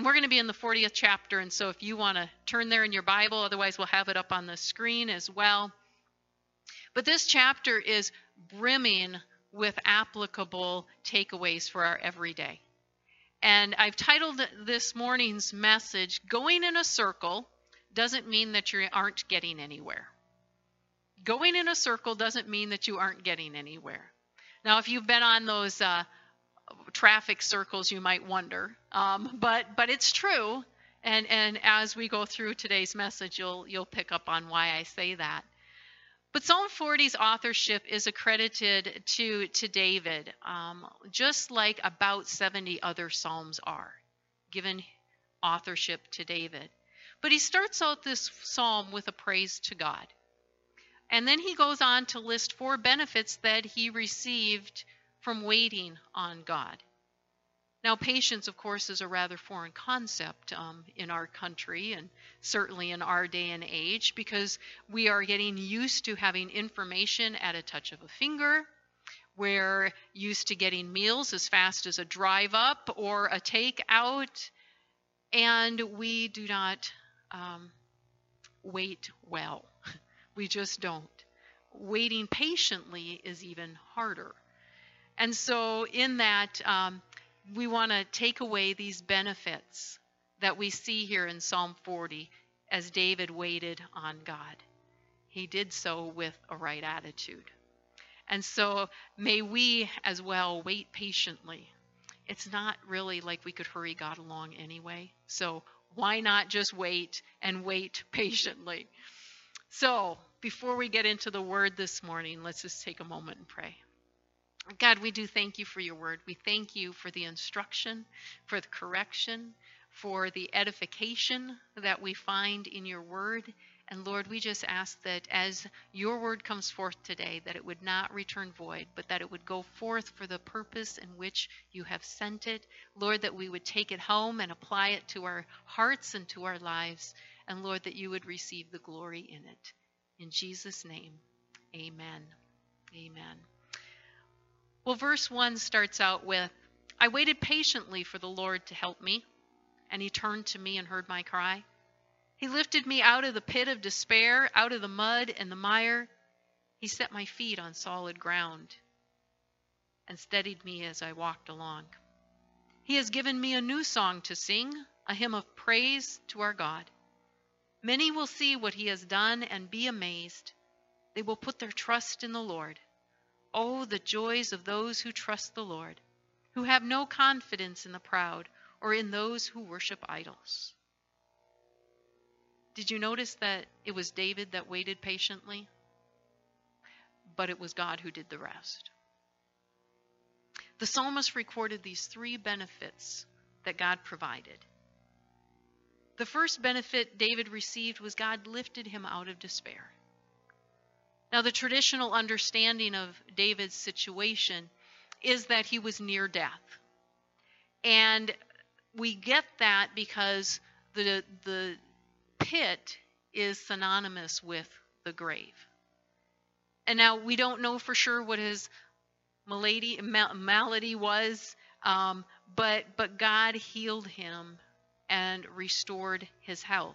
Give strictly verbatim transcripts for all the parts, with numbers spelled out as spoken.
And we're going to be in the fortieth chapter, and so if you want to turn there in your Bible, otherwise we'll have it up on the screen as well. But this chapter is brimming with applicable takeaways for our everyday. And I've titled this morning's message, Going in a Circle Doesn't Mean That You Aren't Getting Anywhere. Going in a circle doesn't mean that you aren't getting anywhere. Now, if you've been on those uh, traffic circles, you might wonder, um, but but it's true. And and as we go through today's message, you'll you'll pick up on why I say that. But Psalm forty's authorship is accredited to, to David, um, just like about seventy other psalms are, given authorship to David. But he starts out this psalm with a praise to God. And then he goes on to list four benefits that he received from waiting on God. Now, patience, of course, is a rather foreign concept um, in our country and certainly in our day and age, because we are getting used to having information at a touch of a finger. We're used to getting meals as fast as a drive up or a take out, and we do not um, wait well. We just don't. Waiting patiently is even harder. And so in that, um, we want to take away these benefits that we see here in Psalm forty as David waited on God. He did so with a right attitude. And so may we as well wait patiently. It's not really like we could hurry God along anyway. So why not just wait and wait patiently? So before we get into the word this morning, let's just take a moment and pray. God, we do thank you for your word. We thank you for the instruction, for the correction, for the edification that we find in your word. And Lord, we just ask that as your word comes forth today, that it would not return void, but that it would go forth for the purpose in which you have sent it. Lord, that we would take it home and apply it to our hearts and to our lives. And Lord, that you would receive the glory in it. In Jesus' name, amen. Amen. Well, verse one starts out with, I waited patiently for the Lord to help me, and he turned to me and heard my cry. He lifted me out of the pit of despair, out of the mud and the mire. He set my feet on solid ground and steadied me as I walked along. He has given me a new song to sing, a hymn of praise to our God. Many will see what he has done and be amazed. They will put their trust in the Lord. Oh, the joys of those who trust the Lord, who have no confidence in the proud or in those who worship idols. Did you notice that it was David that waited patiently? But it was God who did the rest. The psalmist recorded these three benefits that God provided. The first benefit David received was God lifted him out of despair. Now, the traditional understanding of David's situation is that he was near death. And we get that because the, the pit is synonymous with the grave. And now we don't know for sure what his malady, malady was, um, but, but God healed him and restored his health.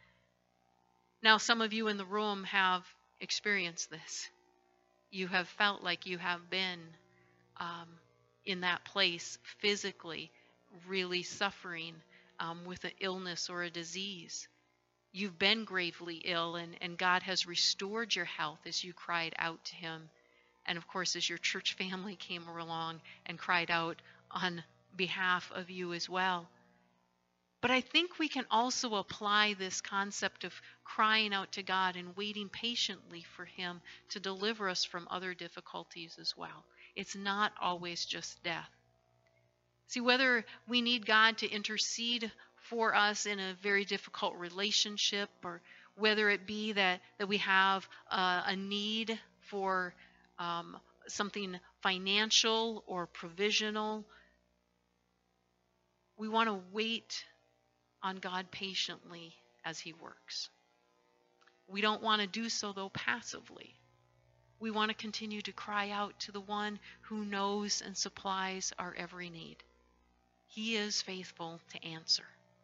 Now, some of you in the room have experience this. You have felt like you have been um, in that place physically, really suffering um, with an illness or a disease. You've been gravely ill, and, and God has restored your health as you cried out to him. And of course, as your church family came along and cried out on behalf of you as well. But I think we can also apply this concept of crying out to God and waiting patiently for him to deliver us from other difficulties as well. It's not always just death. See, whether we need God to intercede for us in a very difficult relationship, or whether it be that, that we have uh, a need for um, something financial or provisional, we want to wait on God patiently as he works. We don't want to do so, though, passively. We want to continue to cry out to the one who knows and supplies our every need. He is faithful to answer.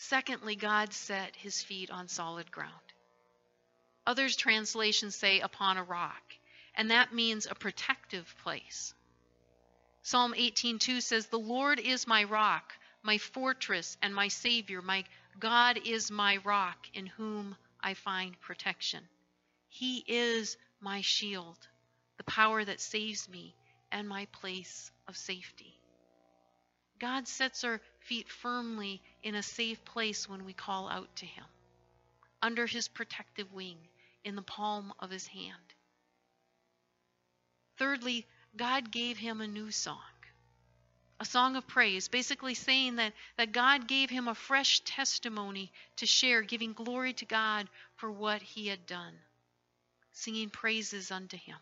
Secondly, God set his feet on solid ground. Others translations say upon a rock, and that means a protective place. Psalm eighteen two says, "The Lord is my rock, my fortress, and my Savior. My God is my rock in whom I find protection. He is my shield, the power that saves me, and my place of safety." God sets our feet firmly in a safe place when we call out to him, under his protective wing, in the palm of his hand. Thirdly, God gave him a new song, a song of praise, basically saying that, that God gave him a fresh testimony to share, giving glory to God for what he had done, singing praises unto him.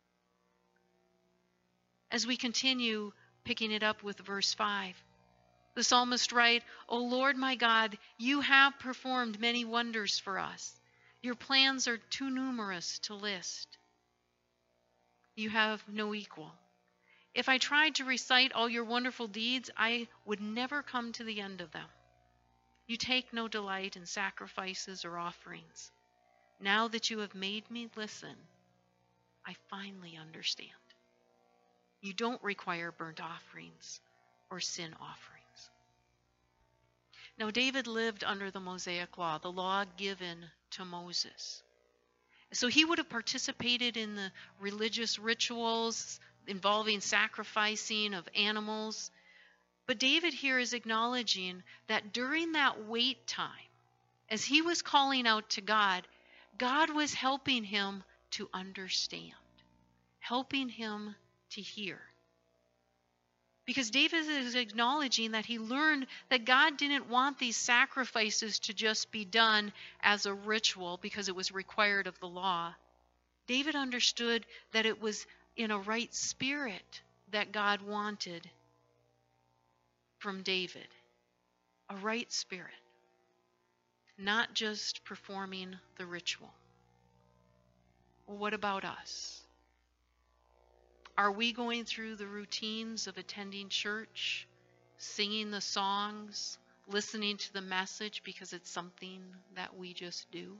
As we continue picking it up with verse five, the psalmist writes, "O Lord my God, you have performed many wonders for us. Your plans are too numerous to list. You have no equal. If I tried to recite all your wonderful deeds, I would never come to the end of them. You take no delight in sacrifices or offerings. Now that you have made me listen, I finally understand. You don't require burnt offerings or sin offerings." Now, David lived under the Mosaic law, the law given to Moses. So he would have participated in the religious rituals involving sacrificing of animals. But David here is acknowledging that during that wait time, as he was calling out to God, God was helping him to understand, helping him to hear. Because David is acknowledging that he learned that God didn't want these sacrifices to just be done as a ritual because it was required of the law. David understood that it was in a right spirit that God wanted from David. A right spirit. Not just performing the ritual. Well, what about us? Are we going through the routines of attending church, singing the songs, listening to the message because it's something that we just do?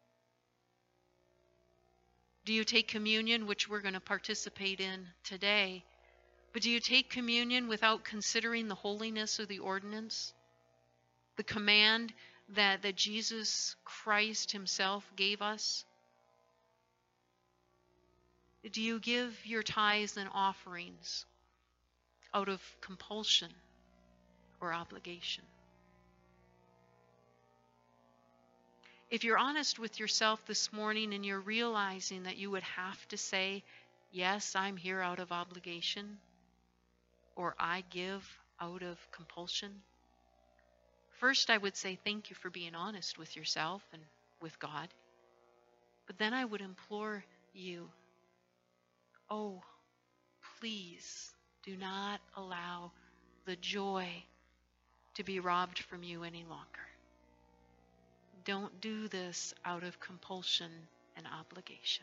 Do you take communion, which we're going to participate in today, but do you take communion without considering the holiness of the ordinance? The command that, that Jesus Christ himself gave us? Do you give your tithes and offerings out of compulsion or obligation? If you're honest with yourself this morning and you're realizing that you would have to say, yes, I'm here out of obligation, or I give out of compulsion, first I would say thank you for being honest with yourself and with God. But then I would implore you, oh, please do not allow the joy to be robbed from you any longer. Don't do this out of compulsion and obligation.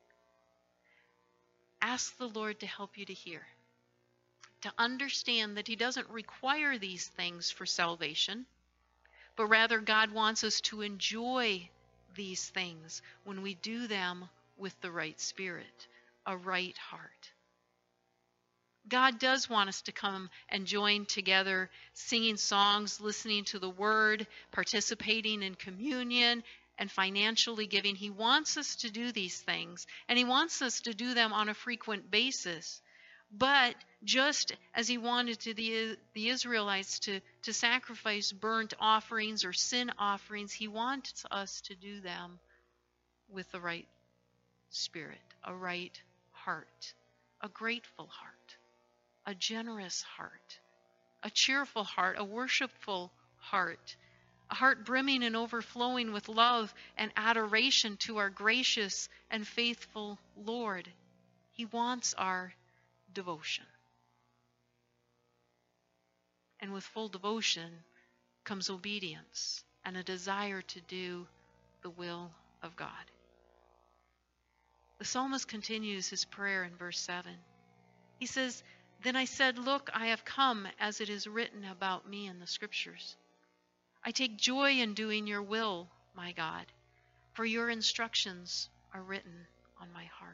Ask the Lord to help you to hear, to understand that he doesn't require these things for salvation, but rather God wants us to enjoy these things when we do them with the right spirit, a right heart. God does want us to come and join together, singing songs, listening to the word, participating in communion, and financially giving. He wants us to do these things, and he wants us to do them on a frequent basis. But just as he wanted to the, the Israelites to, to sacrifice burnt offerings or sin offerings, he wants us to do them with the right spirit, a right heart, a grateful heart, a generous heart, a cheerful heart, a worshipful heart, a heart brimming and overflowing with love and adoration to our gracious and faithful Lord. He wants our devotion. And with full devotion comes obedience and a desire to do the will of God. The psalmist continues his prayer in verse seven. He says, "Then I said, look, I have come as it is written about me in the scriptures. I take joy in doing your will, my God, for your instructions are written on my heart.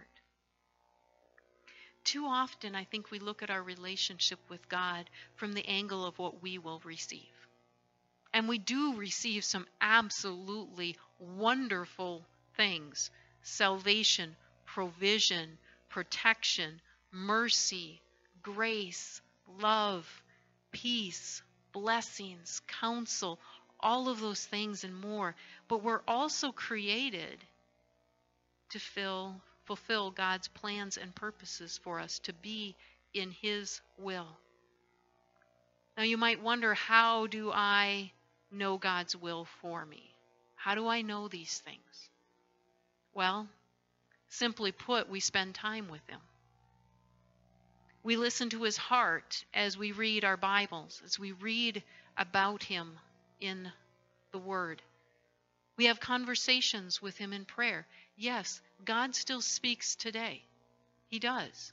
Too often, I think we look at our relationship with God from the angle of what we will receive. And we do receive some absolutely wonderful things: salvation, provision, protection, mercy, grace, love, peace, blessings, counsel, all of those things and more. But we're also created to fill, fulfill God's plans and purposes for us, to be in His will. Now you might wonder, how do I know God's will for me? How do I know these things? Well, simply put, we spend time with Him. We listen to His heart as we read our Bibles, as we read about Him in the Word. We have conversations with Him in prayer. Yes, God still speaks today. He does.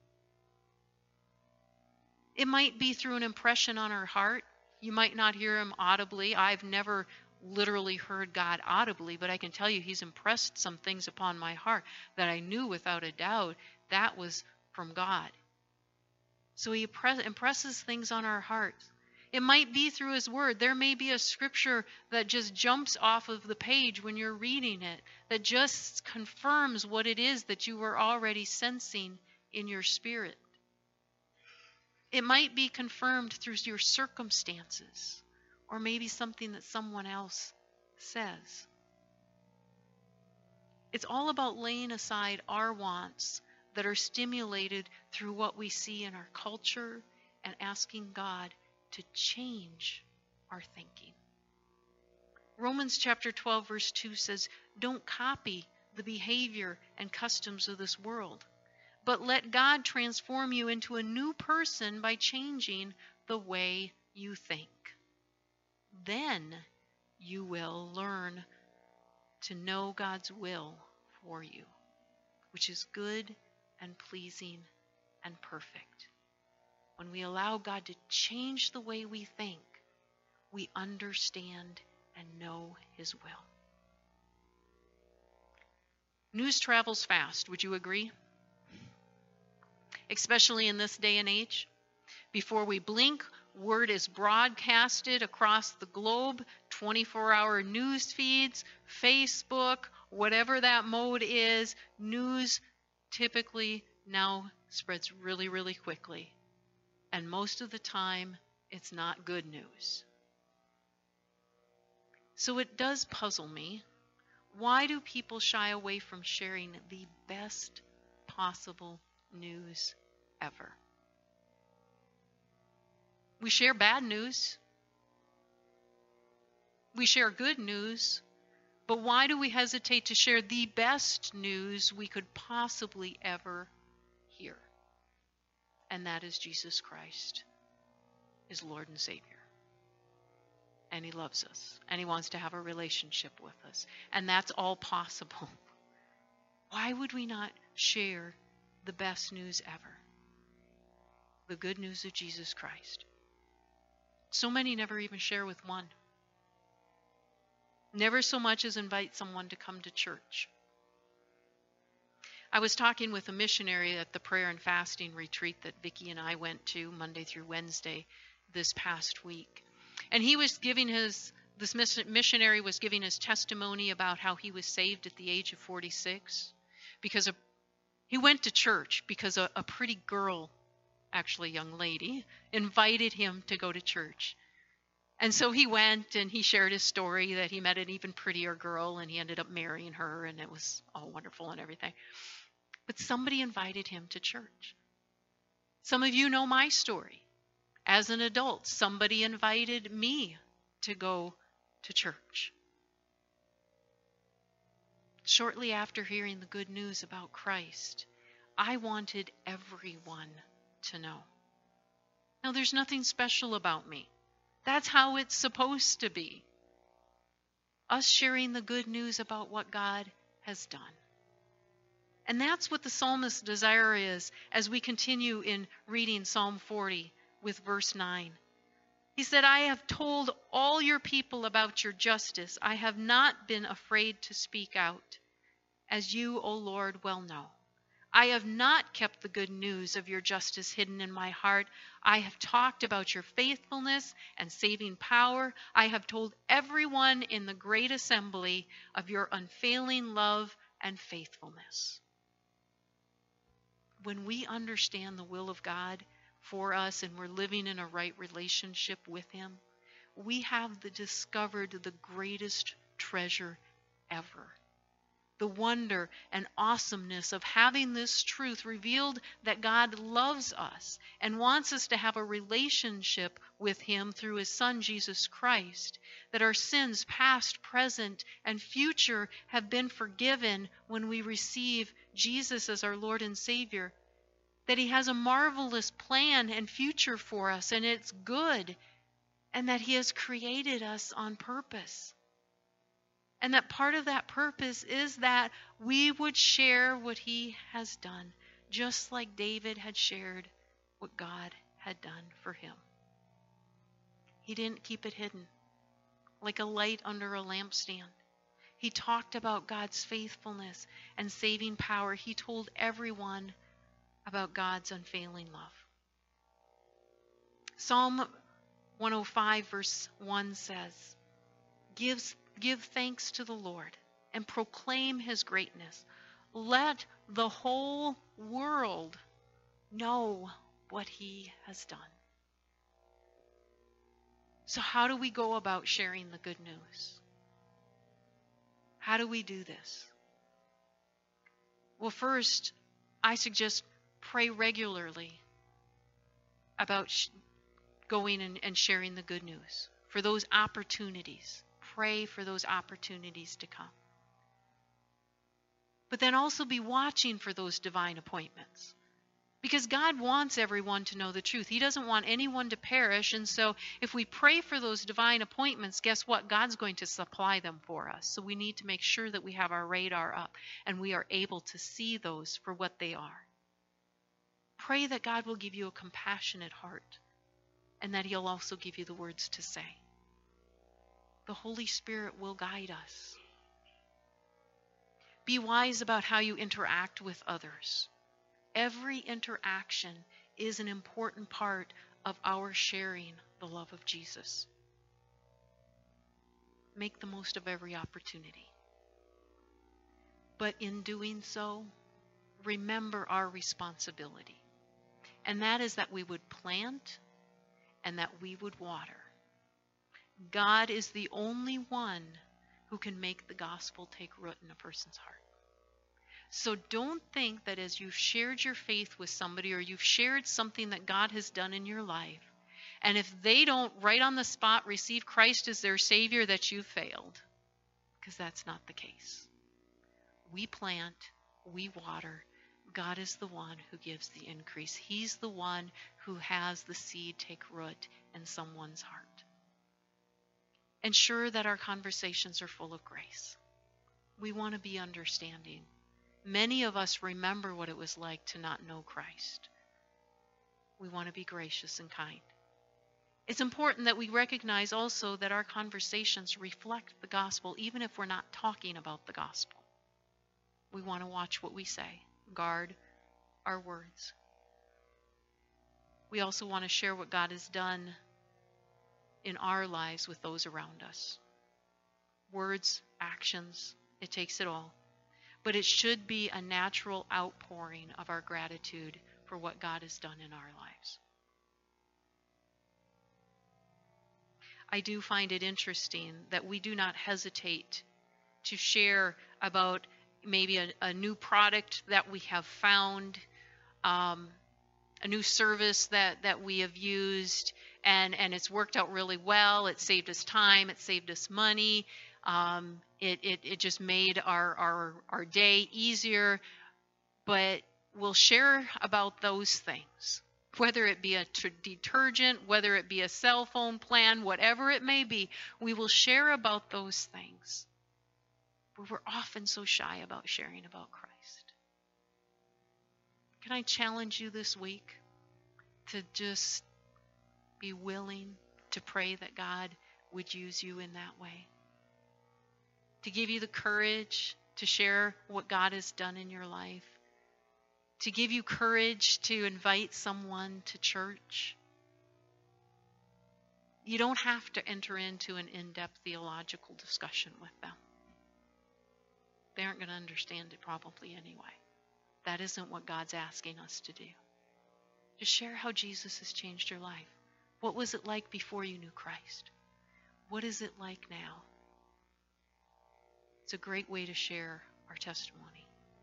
It might be through an impression on our heart. You might not hear Him audibly. I've never literally heard God audibly, but I can tell you He's impressed some things upon my heart that I knew without a doubt that was from God. So He impresses things on our hearts. It might be through His Word. There may be a scripture that just jumps off of the page when you're reading it, that just confirms what it is that you were already sensing in your spirit. It might be confirmed through your circumstances, or maybe something that someone else says. It's all about laying aside our wants that are stimulated through what we see in our culture and asking God to change our thinking. Romans chapter twelve verse two says, "Don't copy the behavior and customs of this world, but let God transform you into a new person by changing the way you think. Then you will learn to know God's will for you, which is good and pleasing and perfect." When we allow God to change the way we think, we understand and know His will. News travels fast, would you agree? Especially in this day and age. Before we blink, word is broadcasted across the globe, twenty-four hour news feeds, Facebook, whatever that mode is. News typically now spreads really, really quickly. And most of the time, it's not good news. So it does puzzle me. Why do people shy away from sharing the best possible news ever? We share bad news. We share good news. But why do we hesitate to share the best news we could possibly ever hear? And that is Jesus Christ is Lord and Savior. And He loves us. And He wants to have a relationship with us. And that's all possible. Why would we not share the best news ever? The good news of Jesus Christ. So many never even share with one. Never so much as invite someone to come to church. I was talking with a missionary at the prayer and fasting retreat that Vicki and I went to Monday through Wednesday this past week. And he was giving his, this missionary was giving his testimony about how he was saved at the age of forty-six. Because a, he went to church because a, a pretty girl, actually a young lady, invited him to go to church. And so he went and he shared his story that he met an even prettier girl and he ended up marrying her and it was all wonderful and everything. But somebody invited him to church. Some of you know my story. As an adult, somebody invited me to go to church. Shortly after hearing the good news about Christ, I wanted everyone to know. Now, there's nothing special about me. That's how it's supposed to be. Us sharing the good news about what God has done. And that's what the psalmist's desire is as we continue in reading Psalm forty with verse nine. He said, I have told all your people about your justice. I have not been afraid to speak out, as you, O Lord, well know. I have not kept the good news of your justice hidden in my heart. I have talked about your faithfulness and saving power. I have told everyone in the great assembly of your unfailing love and faithfulness. When we understand the will of God for us and we're living in a right relationship with Him, we have the discovered the greatest treasure ever. The wonder and awesomeness of having this truth revealed that God loves us and wants us to have a relationship with Him through His Son, Jesus Christ, that our sins, past, present, and future, have been forgiven when we receive Jesus as our Lord and Savior, that He has a marvelous plan and future for us, and it's good, and that He has created us on purpose. And that part of that purpose is that we would share what He has done, just like David had shared what God had done for him. He didn't keep it hidden, like a light under a lampstand. He talked about God's faithfulness and saving power. He told everyone about God's unfailing love. Psalm one oh five verse one says, Gives, Give thanks to the Lord and proclaim His greatness. Let the whole world know what He has done. So how do we go about sharing the good news? How do we do this? Well, first, I suggest pray regularly about sh- going and, and sharing the good news. For those opportunities. Pray for those opportunities to come. But then also be watching for those divine appointments. Because God wants everyone to know the truth. He doesn't want anyone to perish. And so if we pray for those divine appointments, guess what? God's going to supply them for us. So we need to make sure that we have our radar up and we are able to see those for what they are. Pray that God will give you a compassionate heart and that He'll also give you the words to say. The Holy Spirit will guide us. Be wise about how you interact with others. Every interaction is an important part of our sharing the love of Jesus. Make the most of every opportunity. But in doing so, remember our responsibility. And that is that we would plant and that we would water. God is the only one who can make the gospel take root in a person's heart. So don't think that as you've shared your faith with somebody or you've shared something that God has done in your life, and if they don't right on the spot receive Christ as their Savior, that you failed. Because that's not the case. We plant, we water. God is the one who gives the increase. He's the one who has the seed take root in someone's heart. Ensure that our conversations are full of grace. We want to be understanding. Many of us remember what it was like to not know Christ. We want to be gracious and kind. It's important that we recognize also that our conversations reflect the gospel, even if we're not talking about the gospel. We want to watch what we say, guard our words. We also want to share what God has done in our lives with those around us. Words, actions, it takes it all. But it should be a natural outpouring of our gratitude for what God has done in our lives. I do find it interesting that we do not hesitate to share about maybe a, a new product that we have found, um, a new service that, that we have used, and, and it's worked out really well. It saved us time. It saved us money. Um, it, it, it just made our, our, our day easier. But we'll share about those things, whether it be a t- detergent, whether it be a cell phone plan, whatever it may be. We will share about those things. But we're often so shy about sharing about Christ. Can I challenge you this week to just be willing to pray that God would use you in that way, to give you the courage to share what God has done in your life, to give you courage to invite someone to church. You don't have to enter into an in-depth theological discussion with them. They aren't going to understand it probably anyway. That isn't what God's asking us to do. Just share how Jesus has changed your life. What was it like before you knew Christ? What is it like now? It's a great way to share our testimony.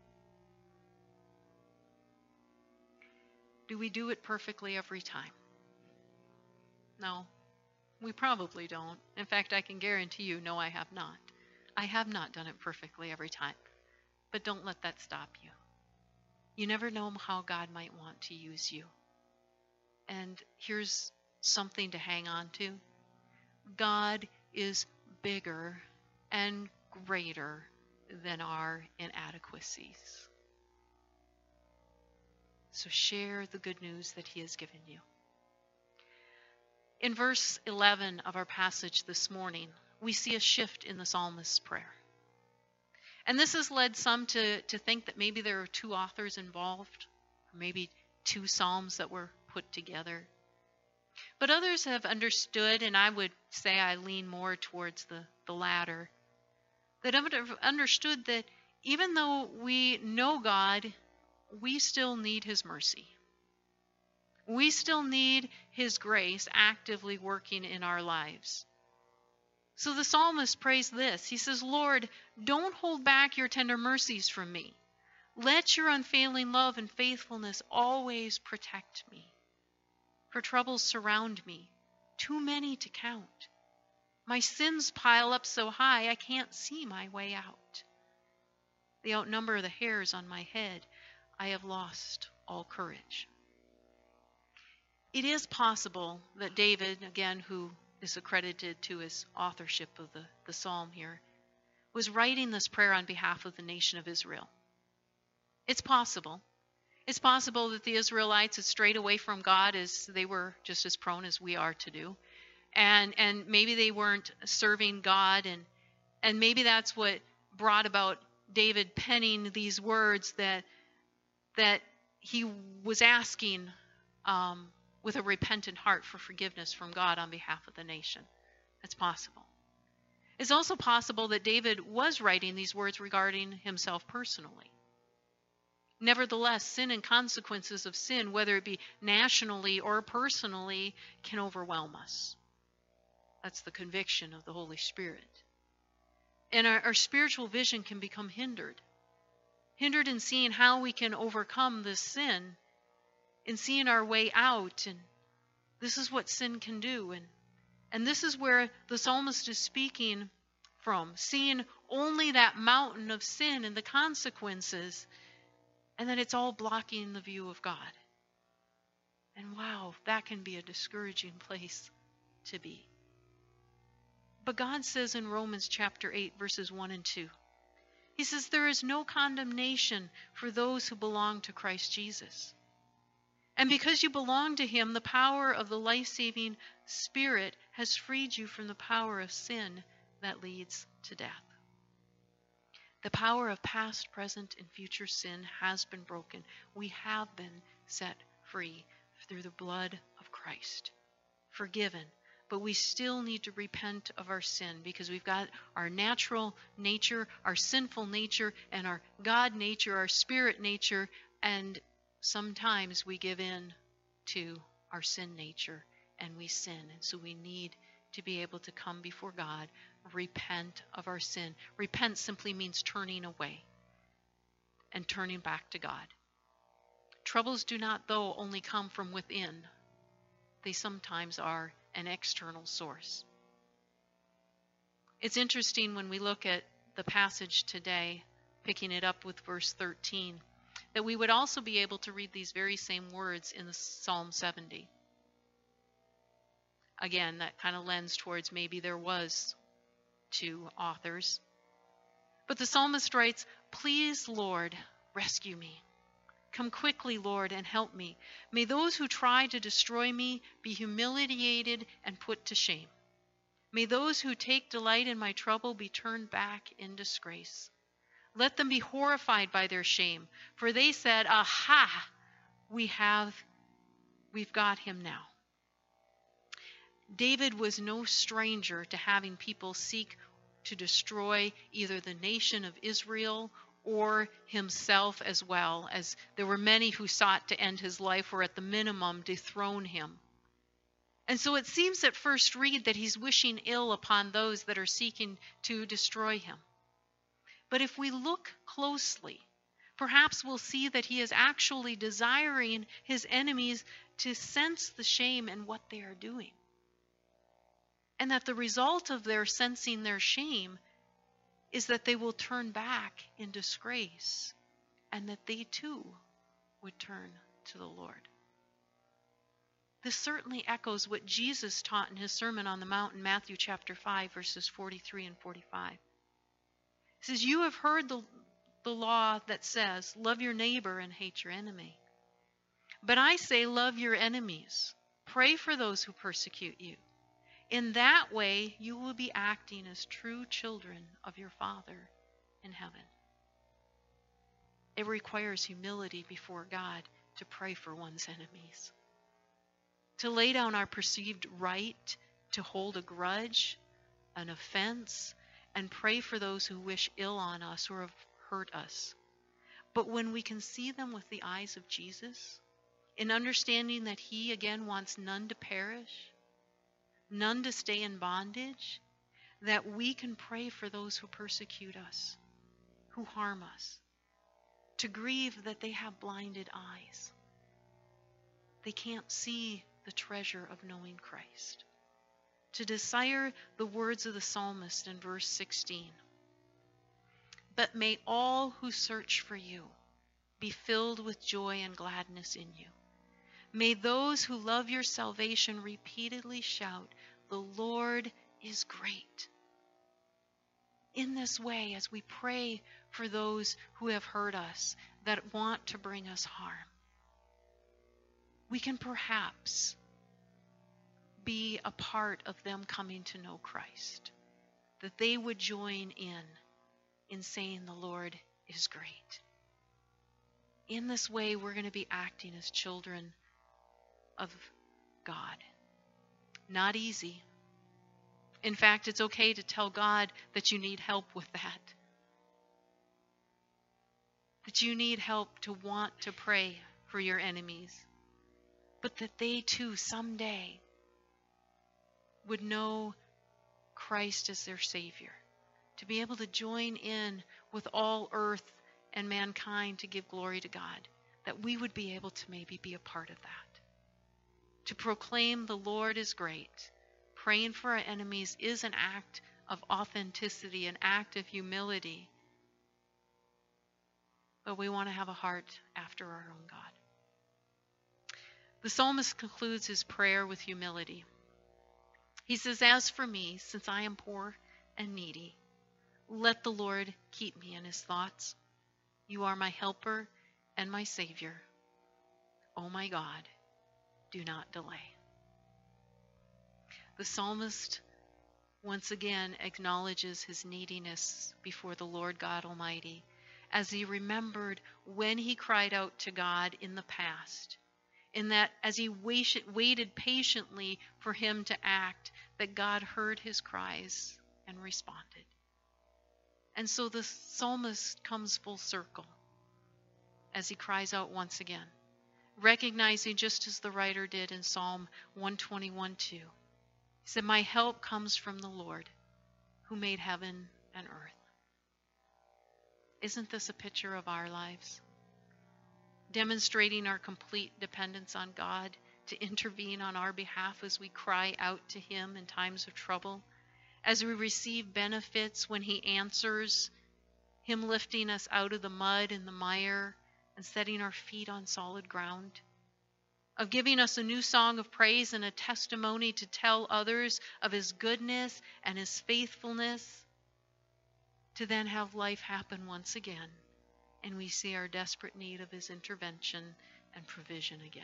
Do we do it perfectly every time? No, we probably don't. In fact, I can guarantee you, no, I have not. I have not done it perfectly every time. But don't let that stop you. You never know how God might want to use you. And here's something to hang on to. God is bigger and greater than our inadequacies. So share the good news that he has given you. In verse eleven of our passage this morning, we see a shift in the psalmist's prayer. And this has led some to, to think that maybe there are two authors involved, or maybe two psalms that were put together. But others have understood, and I would say I lean more towards the, the latter, that have understood that even though we know God, we still need his mercy. We still need his grace actively working in our lives. So the psalmist prays this. He says, Lord, don't hold back your tender mercies from me. Let your unfailing love and faithfulness always protect me. For troubles surround me, too many to count. My sins pile up so high I can't see my way out. They outnumber the hairs on my head. I have lost all courage. It is possible that David, again, who is accredited to his authorship of the, the psalm here, was writing this prayer on behalf of the nation of Israel. It's possible. It's possible that the Israelites had strayed away from God as they were just as prone as we are to do. And and maybe they weren't serving God, and and maybe that's what brought about David penning these words that that he was asking um, with a repentant heart for forgiveness from God on behalf of the nation. That's possible. It's also possible that David was writing these words regarding himself personally. Nevertheless, sin and consequences of sin, whether it be nationally or personally, can overwhelm us. That's the conviction of the Holy Spirit. And our, our spiritual vision can become hindered. Hindered in seeing how we can overcome this sin, in seeing our way out. And this is what sin can do. And, and this is where the psalmist is speaking from, seeing only that mountain of sin and the consequences, and that it's all blocking the view of God. And wow, that can be a discouraging place to be. But God says in Romans chapter eight, verses one and two, he says, there is no condemnation for those who belong to Christ Jesus. And because you belong to him, the power of the life-saving Spirit has freed you from the power of sin that leads to death. The power of past, present, and future sin has been broken. We have been set free through the blood of Christ, forgiven. But we still need to repent of our sin, because we've got our natural nature, our sinful nature, and our God nature, our spirit nature, and sometimes we give in to our sin nature and we sin. And so we need to be able to come before God, repent of our sin. Repent simply means turning away and turning back to God. Troubles do not, though, only come from within. They sometimes are an external source. It's interesting when we look at the passage today, picking it up with verse thirteen, that we would also be able to read these very same words in the Psalm seventy. Again, that kind of lends towards maybe there was two authors. But the psalmist writes, please, Lord, rescue me. Come quickly, Lord, and help me. May those who try to destroy me be humiliated and put to shame. May those who take delight in my trouble be turned back in disgrace. Let them be horrified by their shame, for they said, Aha, we have, we've got him now. David was no stranger to having people seek to destroy either the nation of Israel or himself as well, as there were many who sought to end his life or at the minimum dethrone him. And so it seems at first read that he's wishing ill upon those that are seeking to destroy him. But if we look closely, perhaps we'll see that he is actually desiring his enemies to sense the shame in what they are doing. And that the result of their sensing their shame is that they will turn back in disgrace, and that they too would turn to the Lord. This certainly echoes what Jesus taught in his Sermon on the Mount in Matthew chapter five, verses forty-three and forty-five. He says, You have heard the, the law that says, love your neighbor and hate your enemy. But I say, love your enemies. Pray for those who persecute you. In that way, you will be acting as true children of your Father in heaven. It requires humility before God to pray for one's enemies, to lay down our perceived right to hold a grudge, an offense, and pray for those who wish ill on us or have hurt us. But when we can see them with the eyes of Jesus, in understanding that he again wants none to perish, none to stay in bondage, that we can pray for those who persecute us, who harm us, to grieve that they have blinded eyes. They can't see the treasure of knowing Christ. To desire the words of the psalmist in verse sixteen. But may all who search for you be filled with joy and gladness in you. May those who love your salvation repeatedly shout, the Lord is great. In this way, as we pray for those who have hurt us, that want to bring us harm, we can perhaps be a part of them coming to know Christ, that they would join in in saying the Lord is great. In this way, we're going to be acting as children of God. Not easy. In fact, it's okay to tell God that you need help with that. That you need help to want to pray for your enemies. But that they too someday would know Christ as their Savior. To be able to join in with all earth and mankind to give glory to God. That we would be able to maybe be a part of that. To proclaim the Lord is great. Praying for our enemies is an act of authenticity, an act of humility. But we want to have a heart after our own God. The psalmist concludes his prayer with humility. He says, As for me, since I am poor and needy, let the Lord keep me in his thoughts. You are my helper and my Savior. O my God, do not delay. The psalmist once again acknowledges his neediness before the Lord God Almighty as he remembered when he cried out to God in the past, in that as he waited patiently for him to act, that God heard his cries and responded. And so the psalmist comes full circle as he cries out once again, recognizing, just as the writer did in Psalm one twenty-one two, he said, My help comes from the Lord who made heaven and earth. Isn't this a picture of our lives? Demonstrating our complete dependence on God to intervene on our behalf as we cry out to him in times of trouble, as we receive benefits when he answers, him lifting us out of the mud and the mire and setting our feet on solid ground, of giving us a new song of praise and a testimony to tell others of his goodness and his faithfulness, to then have life happen once again and we see our desperate need of his intervention and provision again.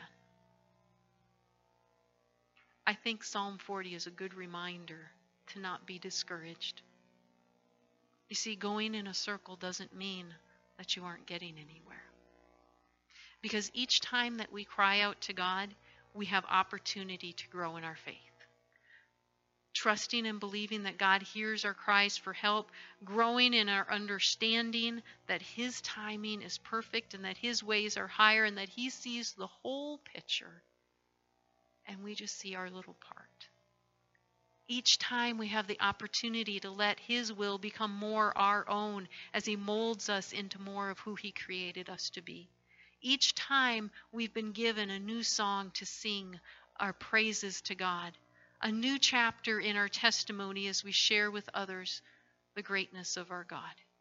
I think Psalm forty is a good reminder to not be discouraged. You see, going in a circle doesn't mean that you aren't getting anywhere. Because each time that we cry out to God, we have opportunity to grow in our faith. Trusting and believing that God hears our cries for help, growing in our understanding that his timing is perfect and that his ways are higher and that he sees the whole picture and we just see our little part. Each time we have the opportunity to let his will become more our own as he molds us into more of who he created us to be. Each time we've been given a new song to sing our praises to God, a new chapter in our testimony as we share with others the greatness of our God.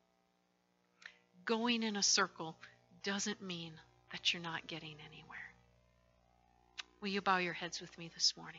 Going in a circle doesn't mean that you're not getting anywhere. Will you bow your heads with me this morning?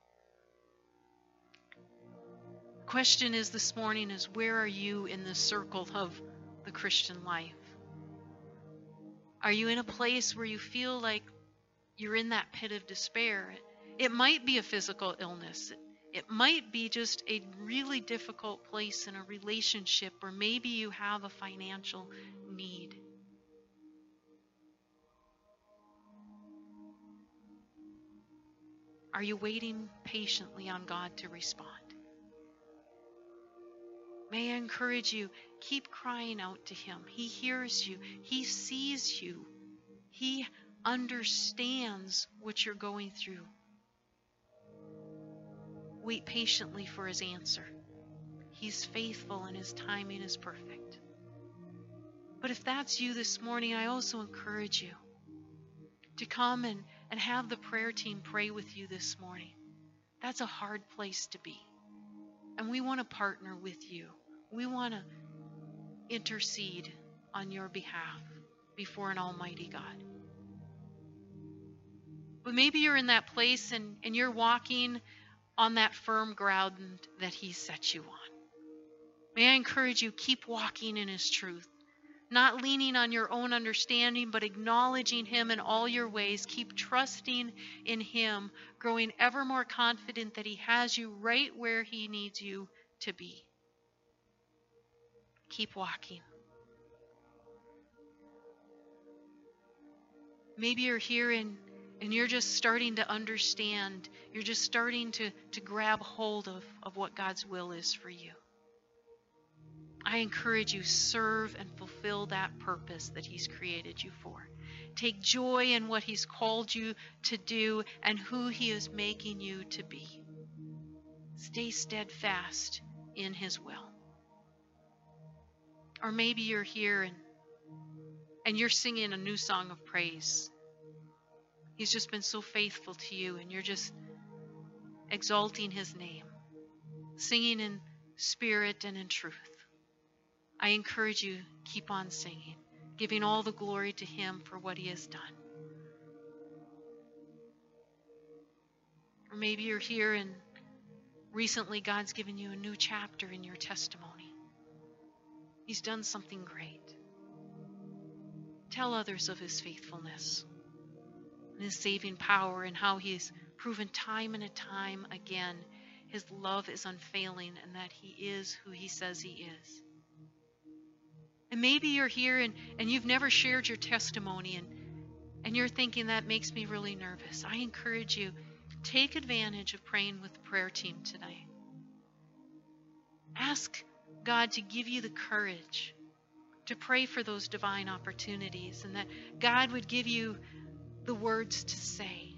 The question is this morning is, where are you in the circle of the Christian life? Are you in a place where you feel like you're in that pit of despair? It might be a physical illness. It might be just a really difficult place in a relationship, or maybe you have a financial need. Are you waiting patiently on God to respond? May I encourage you, keep crying out to him. He hears you. He sees you. He understands what you're going through. Wait patiently for his answer. He's faithful and his timing is perfect. But if that's you this morning, I also encourage you to come and, and have the prayer team pray with you this morning. That's a hard place to be. And we want to partner with you. We want to intercede on your behalf before an almighty God. But maybe you're in that place and, and you're walking on that firm ground that he set you on. May I encourage you, keep walking in his truth. Not leaning on your own understanding, but acknowledging him in all your ways. Keep trusting in him, growing ever more confident that he has you right where he needs you to be. Keep walking. Maybe you're here and, and you're just starting to understand. You're just starting to, to grab hold of, of what God's will is for you. I encourage you, serve and fulfill that purpose that he's created you for. Take joy in what he's called you to do and who he is making you to be. Stay steadfast in his will. Or maybe you're here and, and you're singing a new song of praise. He's just been so faithful to you and you're just exalting his name, singing in spirit and in truth. I encourage you, keep on singing, giving all the glory to him for what he has done. Or maybe you're here and recently God's given you a new chapter in your testimony. He's done something great. Tell others of his faithfulness and his saving power and how he has proven time and time again his love is unfailing and that he is who he says he is. And maybe you're here and, and you've never shared your testimony and, and you're thinking that makes me really nervous. I encourage you, take advantage of praying with the prayer team tonight. Ask God to give you the courage to pray for those divine opportunities and that God would give you the words to say.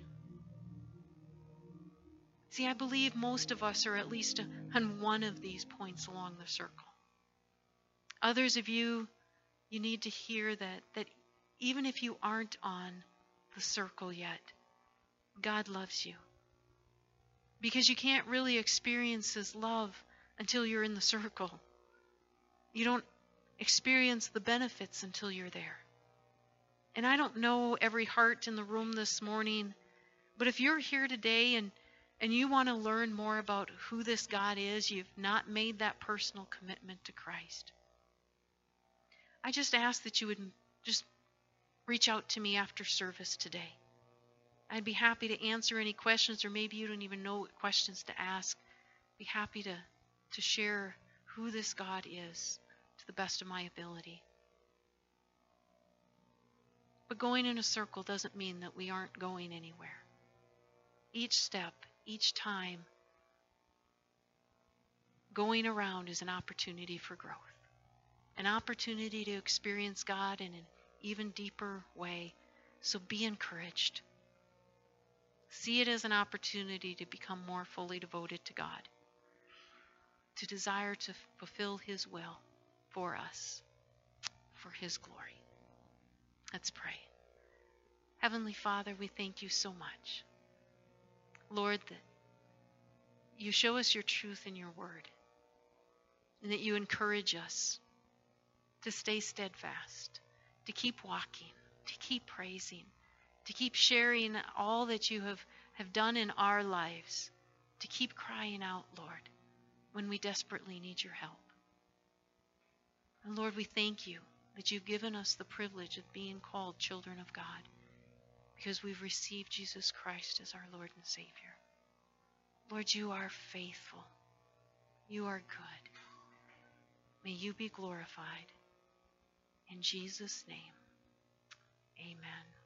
See, I believe most of us are at least on one of these points along the circle. Others of you, you need to hear that, that even if you aren't on the circle yet, God loves you. Because you can't really experience his love until you're in the circle. You don't experience the benefits until you're there. And I don't know every heart in the room this morning, but if you're here today and, and you want to learn more about who this God is, you've not made that personal commitment to Christ, I just ask that you would just reach out to me after service today. I'd be happy to answer any questions, or maybe you don't even know what questions to ask. Be happy to, to share who this God is to the best of my ability. But going in a circle doesn't mean that we aren't going anywhere. Each step, each time, going around is an opportunity for growth, an opportunity to experience God in an even deeper way. So be encouraged. See it as an opportunity to become more fully devoted to God, to desire to fulfill His will for us, for His glory. Let's pray. Heavenly Father, we thank you so much, Lord, that you show us your truth in your word, and that you encourage us to stay steadfast, to keep walking, to keep praising, to keep sharing all that you have, have done in our lives, to keep crying out, Lord, when we desperately need your help. And Lord, we thank you that you've given us the privilege of being called children of God, because we've received Jesus Christ as our Lord and Savior. Lord, you are faithful. You are good. May you be glorified. In Jesus' name, amen.